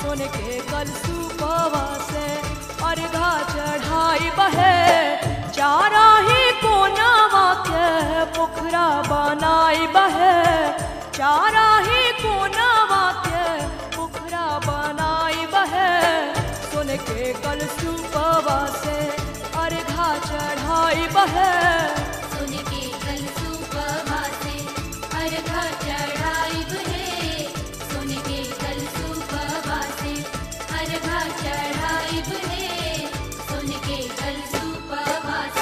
सोने के कलसूपवा से अर्घा चढ़ाई बहे चारा ही कोनावा के पोखरा बनाई बहे चारा ही कोनावा के पोखरा बनाई बहे सोने के कलसूपवा से अर्घा चढ़ाई बहे सोने के कलसूपवा से अर्घा चढ़ाई बहे सोने के कलसूपवा से अर्घा चढ़ाई बहे सोने के कलसूपवा से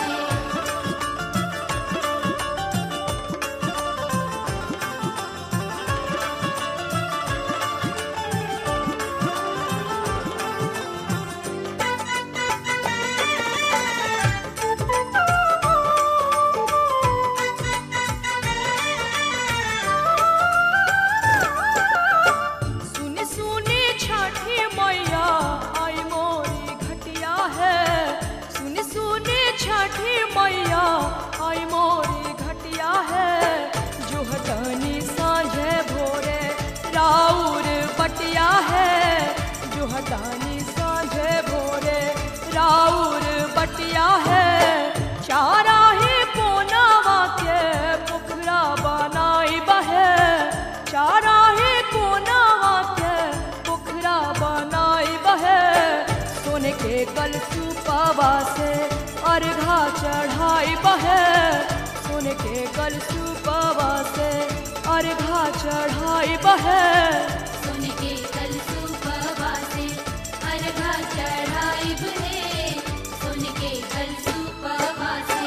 छठी मैया आई मोरी घटिया है जो हटानी साँझे भोरे राउर बटिया है जो हटानी साँझे भोरे राउर बटिया है चारा ही कोनावा के पोखरा बनाई बहे चारा ही कोनावा के पोखरा बनाई बहे सोने के कलसूपवा से अर्घा चढ़ाई बहे सोने के कलसूपवा से अर्घा चढ़ाई बहे सोने के कलसूपवा से अर्घा चढ़ाई बहे सोने के कलसूपवा से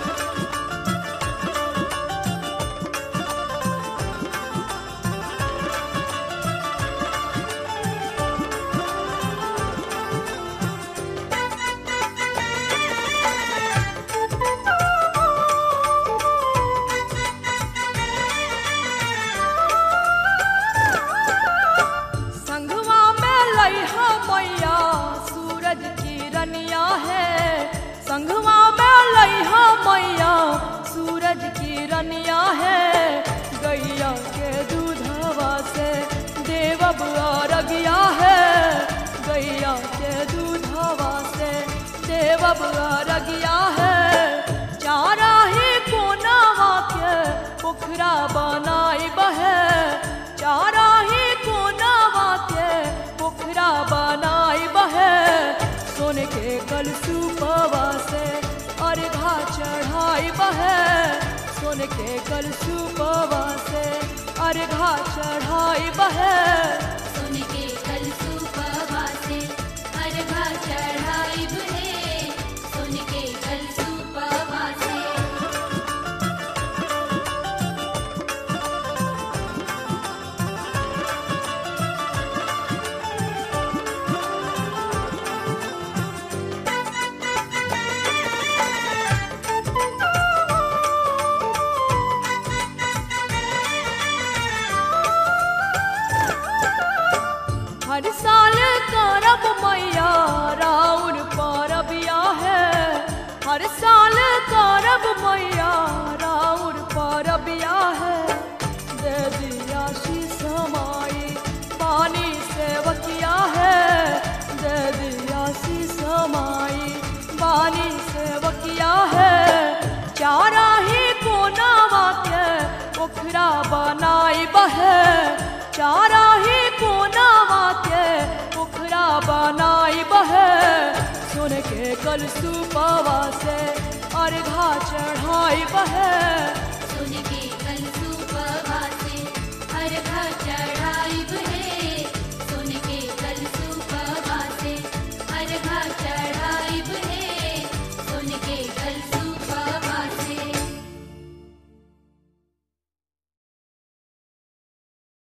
मैया सूरज की रनिया है संघवा में लइहा मैया सूरज की रनिया है गैया के दूधवा से देवब अरगिया है गैया के दूधवा से देवब अरगिया है चारा ही कोनावा के पोखरा बनाई बहे चारा ही कोनावा के पोखरा बनाई बहे सोने के कलसूपवा से अर्घा चढ़ाई बहे सोने के कलसूपवा से अर्घा चढ़ाई बहे सोने के कलसूपवा से अर्घा चढ़ाई बहे सोने के कलसूपवा से हर साल करब मैया राउर परबिया है हर साल करब मैया राउर परबिया है दे दिया शीश माई पानी सेवकिया है दे दिया शीश माई पानी सेवकिया है चारा ही कोनावा के पोखरा बनाई बहे चारा ही कोनावा के पोखरा बनाई बहे सोने के कलसूपवा से अर्घा चढ़ाई बहे